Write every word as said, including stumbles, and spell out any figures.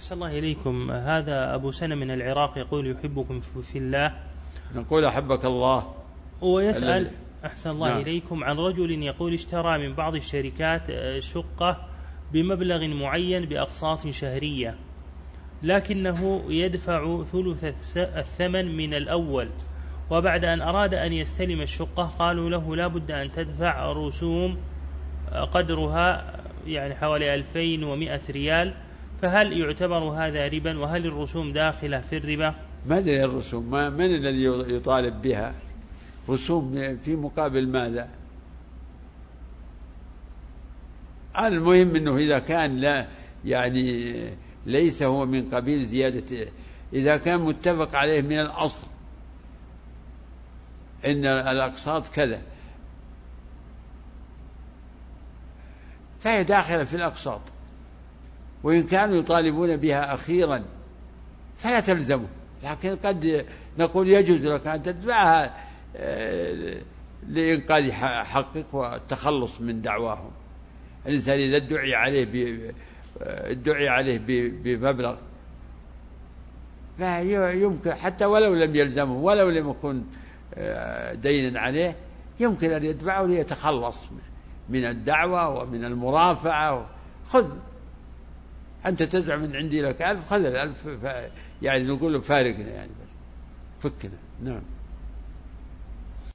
أحسن الله إليكم. هذا أبو سنة من العراق يقول يحبكم في الله. نقول أحبك الله. ويسأل أحسن الله نعم. إليكم عن رجل يقول اشترى من بعض الشركات شقة بمبلغ معين بأقساط شهرية، لكنه يدفع ثلث الثمن من الأول، وبعد أن أراد أن يستلم الشقة قالوا له لا بد أن تدفع رسوم قدرها يعني حوالي ألفين ومئة ريال، فهل يعتبر هذا ربا؟ وهل الرسوم داخلة في الربا؟ ما أدري الرسوم، من الذي يطالب بها؟ رسوم في مقابل ماذا؟ المهم أنه إذا كان لا يعني ليس هو من قبيل زيادة، إذا كان متفق عليه من الأصل إن الأقساط كذا فهي داخلة في الأقساط، وإن كانوا يطالبون بها أخيرا فلا تلزمه، لكن قد نقول يجوز لك أن تدفعها لإنقاذ حقك والتخلص من دعواهم. الإنسان إذا ادعي عليه ادعي عليه بمبلغ فيمكن حتى ولو لم يلزمه ولو لم يكن دينا عليه يمكن أن يدفعه ليتخلص من الدعوة ومن المرافعة. خذ أنت تدفع من عندي لك ألف، خذ الألف يعني نقول له فارقنا يعني بس فكنا. نعم.